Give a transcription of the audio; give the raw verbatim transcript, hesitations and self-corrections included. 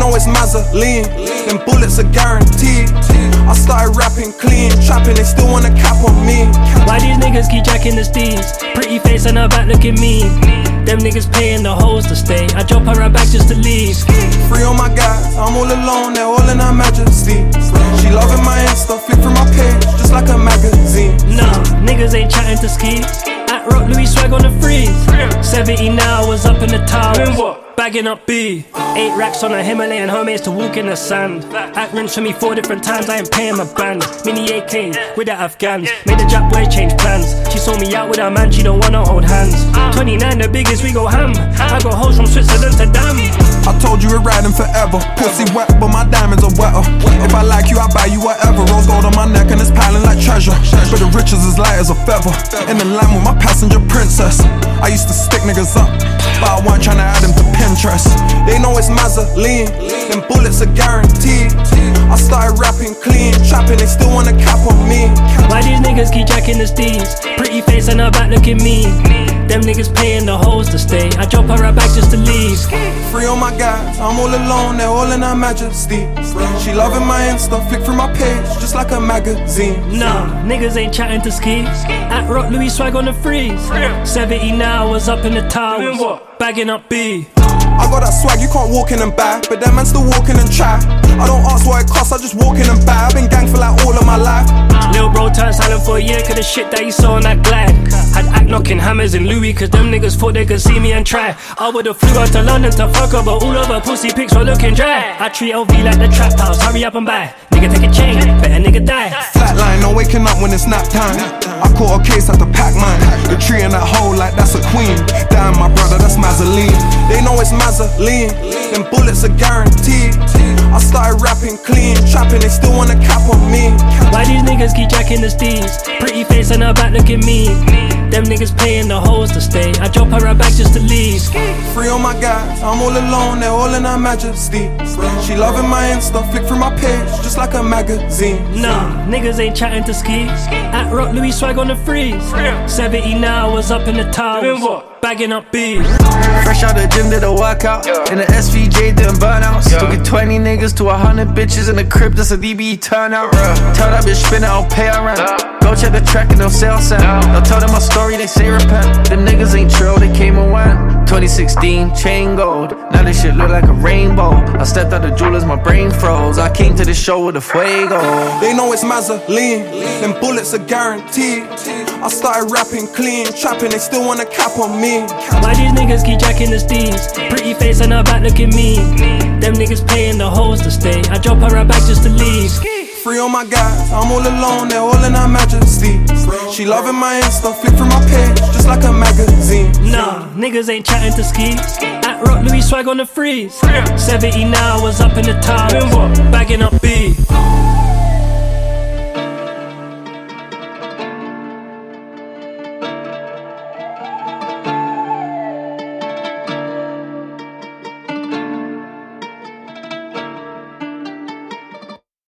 know it's Mazzoline, them bullets are guaranteed. I started rapping clean, trapping, they still wanna cap on me. Why these niggas keep jacking the steeds? Pretty face and her back looking mean. Them niggas paying the hoes to stay. I drop her right back just to leave. Free on my guys, I'm all alone, they're all in her majesty. She loving my Insta, flick through my page, just like a magazine. Nah, niggas ain't chatting to ski. At Rock Louis swag on the freeze. seventy now, was up in the towers. Bagging up B. Eight racks on a Himalayan Hermes to walk in the sand. Act rinse for me four different times, I ain't paying my band. Mini A K with the Afghans. Made the Jap boys change plans. She saw me out with her man, she don't wanna hold hands. twenty-nine the biggest, we go ham. I got hoes from Switzerland to Dam. I told you we're riding forever. Pussy wet, but my diamonds are wetter. If I like you, I buy you whatever. Rose gold on my neck and it's piling like treasure. But the riches is light as a feather. In the line with my passenger princess. I used to stick niggas up, but I wasn't trying to add them to Pinterest. They know it's Mazzoline, them bullets are guaranteed. I started rapping clean, trapping, they still wanna cap on me. Why these niggas keep jacking the steeds? Pretty face and her back looking mean. Them niggas paying the hoes to stay. I drop her right back just to leave. Free on my guys, I'm all alone, they're all in her majesty. She loving my Insta, flick through my page, just like a magazine. Nah, niggas ain't chatting to ski. At Rock Louis swag on the freeze. seventy now, was up in the towers. Bagging up B. I got that swag, you can't walk in and buy, but them man still walking and try. I don't ask what it costs, I just walk in and buy. I've been gang for like all of my life. Lil bro turned silent for a year, cause the shit that he saw on that glide. Had act knocking hammers in Louis, cause them niggas thought they could see me and try. I would've flew out to London to fuck her, but all of her pussy pics were looking dry. I treat L V like the trap house, hurry up and buy. Nigga take a chain, better nigga die. Flatline, no waking up when it's nap time. I caught a case, had to pack mine. The tree in that hole like that's a queen. Damn my brother, that's Mazzoline. They know it's Mazzoline, them bullets are guaranteed. I started rapping clean, trapping, they still wanna cap on me. Why these niggas keep jacking the steeds? Pretty face and her back looking mean. Them niggas paying the hoes to stay. I drop her right back just to leave. Free on my guys, I'm all alone, they're all in her majesty. She loving my Insta, flick through my page, just like a magazine. Nah, niggas ain't chatting to ski. At Rock Louis swag on the freeze. seventy now, was up in the towers. Bagging up B. Fresh out the gym, did a workout. In the S V J, doing burnouts. Took it twenty niggas to a hundred bitches in the crib, that's a D B turnout. Tell that bitch spin it, I'll pay her rent. Go check the track and they'll say I'll send. They'll tell them my story, they say repent. Them niggas ain't true, they came and went. twenty sixteen, chain gold. Now this shit look like a rainbow. I stepped out the jewelers, my brain froze. I came to the show with a fuego. They know it's Mazzoline, them bullets are guaranteed. I started rapping clean, trapping, they still wanna cap on me. Why these niggas keep jacking the steeds? Pretty face and her back looking mean. Them niggas paying the hoes to stay. I drop her right back just to leave. Free on my guys, I'm all alone, they're all in her majesty. She loving my Insta, flick through my page, just like a magazine. Nah, niggas ain't chatting to ski. At Rock Louis swag on the freeze. seventy now, was up in the towers. Bagging up B.